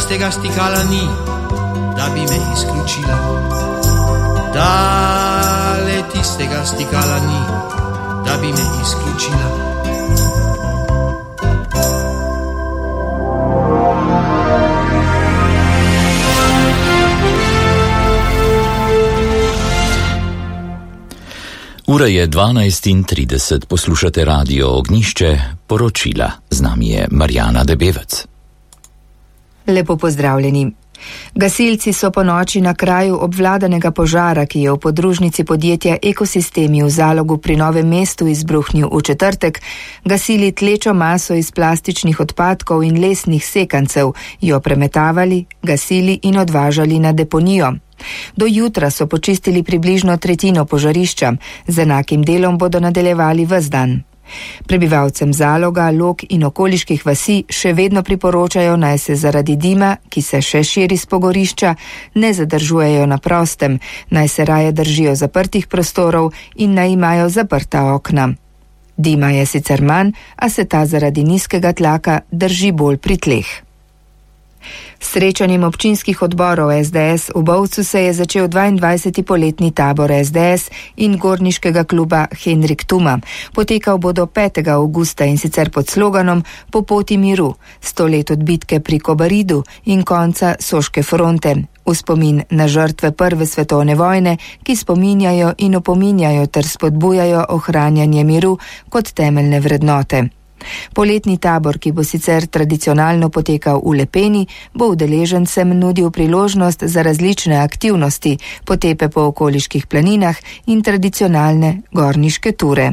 tistega stikala ni, da bi me izključila. Dale tistega stikala ni, da bi me izključila. Ura je 12:30, poslušate Radio Ognjišče, poročila. Z nami je Marjana Debevec. Lepo pozdravljeni. Gasilci so po noči na kraju obvladanega požara, ki je v podružnici podjetja Ekosistemi v Zalogu pri Novem mestu izbruhnil v četrtek, gasili tlečo maso iz plastičnih odpadkov in lesnih sekancev, jo premetavali, gasili in odvažali na deponijo. Do jutra so počistili približno tretjino požarišča, z enakim delom bodo nadaljevali ves dan. Prebivalcem Zaloga, Log in okoliških vasi še vedno priporočajo, naj se zaradi dima, ki se še širi s pogorišča, ne zadržujejo na prostem, naj se raje držijo zaprtih prostorov in naj imajo zaprta okna. Dima je sicer manj, a se ta zaradi nizkega tlaka drži bolj pri tleh. Srečanjem občinskih odborov SDS v Bovcu se je začel 22. poletni tabor SDS in gorniškega kluba Henrik Tuma. Potekal bo do 5. avgusta in sicer pod sloganom Po poti miru, 100 let od bitke pri Kobaridu in konca Soške fronte, v spomin na žrtve Prve svetovne vojne, ki spominjajo in opominjajo ter spodbujajo ohranjanje miru kot temeljne vrednote. Poletni tabor, ki bo sicer tradicionalno potekal v Lepeni, bo udeležencem nudil priložnost za različne aktivnosti, potepe po okoliških planinah in tradicionalne gorniške ture.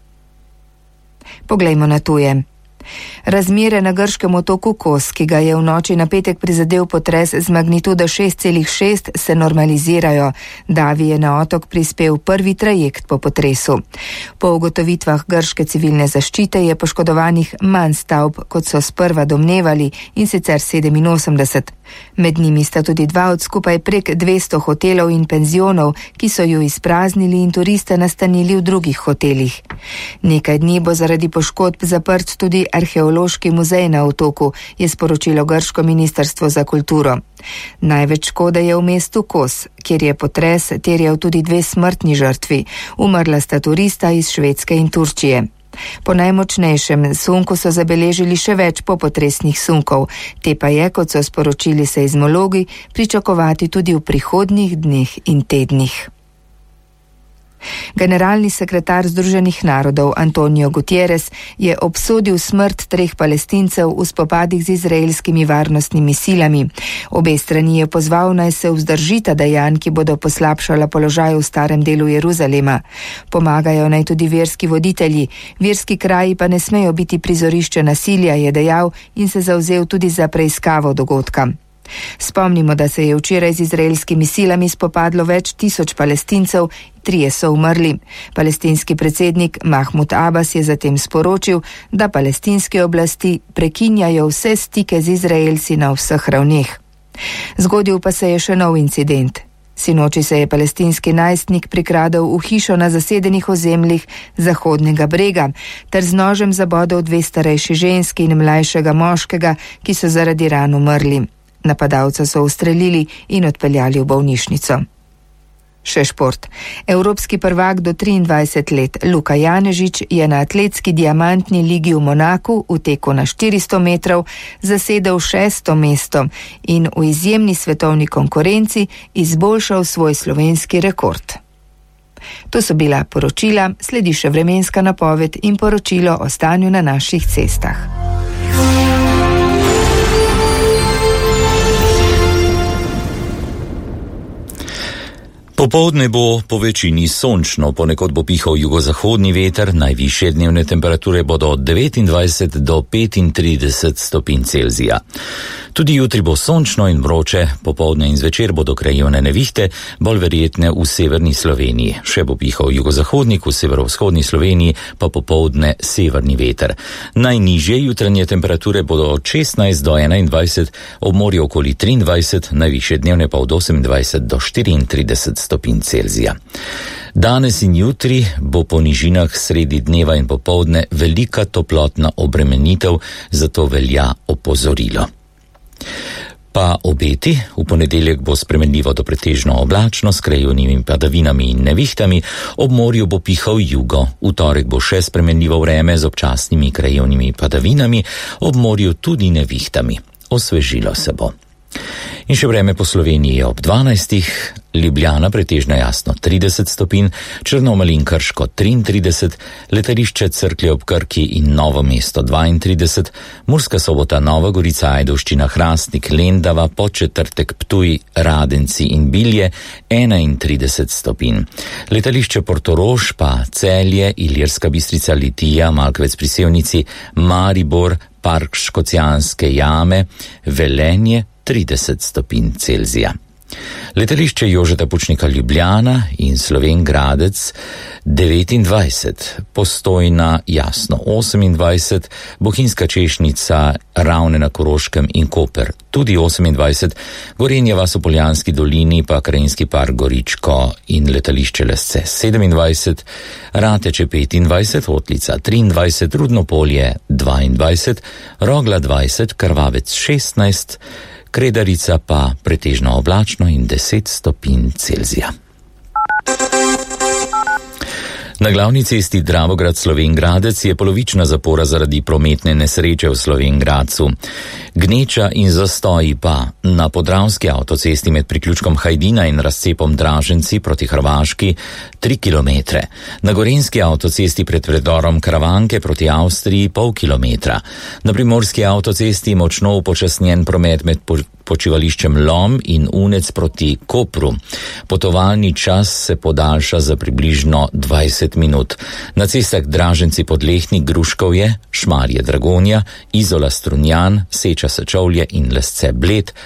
Poglejmo na tuje. Razmere na grškem otoku Kos, ki ga je v noči na petek prizadel potres z magnitudo 6,6, se normalizirajo. Davi je na otok prispel prvi trajekt po potresu. Po ugotovitvah grške civilne zaščite je poškodovanih manj stavb, kot so sprva domnevali, in sicer 87. Med njimi sta tudi 2 od skupaj prek 200 hotelov in penzionov, ki so ju izpraznili in turiste nastanili v drugih hotelih. Nekaj dni bo zaradi poškodb zaprt tudi arheološki muzej na otoku, je sporočilo grško ministrstvo za kulturo. Največ škode je v mestu Kos, kjer je potres terjal tudi 2 smrtni žrtvi. Umrla sta turista iz Švedske in Turčije. Po najmočnejšem sunku so zabeležili še več popotresnih sunkov, te pa je, kot so sporočili seizmologi, pričakovati tudi v prihodnjih dneh in tednih. Generalni sekretar Združenih narodov Antonio Guterres je obsodil smrt 3 Palestincev v spopadih z izraelskimi varnostnimi silami. Obe strani je pozval, naj se vzdržita dejanj, ki bodo poslabšala položaj v starem delu Jeruzalema. Pomagajo naj tudi verski voditelji. Verski kraji pa ne smejo biti prizorišče nasilja, je dejal in se zavzel tudi za preiskavo dogodka. Spomnimo, da se je včeraj z izraelskimi silami spopadlo več tisoč Palestincev, 3 so umrli. Palestinski predsednik Mahmud Abbas je zatem sporočil, da palestinske oblasti prekinjajo vse stike z Izraelci na vseh ravneh. Zgodil pa se je še nov incident. Sinoči se je palestinski najstnik prikradel v hišo na zasedenih ozemljih Zahodnega brega ter z nožem zabodel 2 starejši ženski in mlajšega moškega, ki so zaradi ran umrli. Napadalca so ustrelili in odpeljali v bolnišnico. Še šport. Evropski prvak do 23 let Luka Janežič je na atletski diamantni ligi v Monaku v teku na 400 metrov zasedel 6. mesto in v izjemni svetovni konkurenci izboljšal svoj slovenski rekord. To so bila poročila, sledi še vremenska napoved in poročilo o stanju na naših cestah. Popoldne bo po večini sončno, ponekod bo pihal jugozahodni veter, najvišje dnevne temperature bodo od 29 do 35 stopinj Celzija. Tudi jutri bo sončno in vroče, popoldne in zvečer bodo krajevne nevihte, bolj verjetne v severni Sloveniji. Še bo pihal jugozahodnik, v severovzhodni Sloveniji pa popoldne severni veter. Najnižje jutranje temperature bodo od 16 do 21, ob morju okoli 23, najvišje dnevne pa od 28 do 34 stopinj Celzija. Danes in jutri bo po nižinah sredi dneva in popoldne velika toplotna obremenitev, zato velja opozorilo. Pa obeti, v ponedeljek bo spremenljivo do pretežno oblačno s krajevnimi padavinami in nevihtami, ob morju bo pihal jugo, v torek bo še spremenljivo vreme z občasnimi krajevnimi padavinami, ob morju tudi nevihtami. Osvežilo se bo. In še vreme po Sloveniji je ob 12. Ljubljana pretežno jasno 30 stopinj, Črnomelj in Krško 33, letališče Cerklje ob Krki in Novo mesto 32, Murska Sobota, Nova Gorica, Ajdovščina, Hrastnik, Lendava, Podčetrtek, Ptuj, Radenci in Bilje 31 stopinj. Letališče Portorož pa Celje, Ilirska Bistrica, Litija, Malkovec pri Sevnici, Maribor, Park Škocjanske jame, Velenje 30 stopinj Celzija. Letališče Jožeta Pučnika Ljubljana in Slovenj Gradec 29, Postojna jasno 28, Bohinjska Češnica, Ravne na Koroškem in Koper tudi 28, Gorenja vas v Poljanski dolini pa Krajinski park Goričko in letališče Lesce 27, Rateče 25, Otlica 23, Rudno Polje 22, Rogla 20, Krvavec 16, Kredarica pa pretežno oblačno in 10 stopinj Celzija. Na glavni cesti Dravograd-Slovenj Gradec je polovična zapora zaradi prometne nesreče v Slovenj Gradcu. Gneča in zastoji pa na podravski avtocesti med priključkom Hajdina in razcepom Draženci proti Hrvaški 3 km. Na gorenjski avtocesti pred predorom Karavanke proti Avstriji pol kilometra. Na primorski avtocesti močno upočasnjen promet med počivališčem Lom in Unec proti Kopru. Potovalni čas se podaljša za približno 20 minut. Na cestah Draženci Podlehnik, Gruškovje, Šmarje Dragonja, Izola Strunjan, Seča Sečovlje in Lesce Bled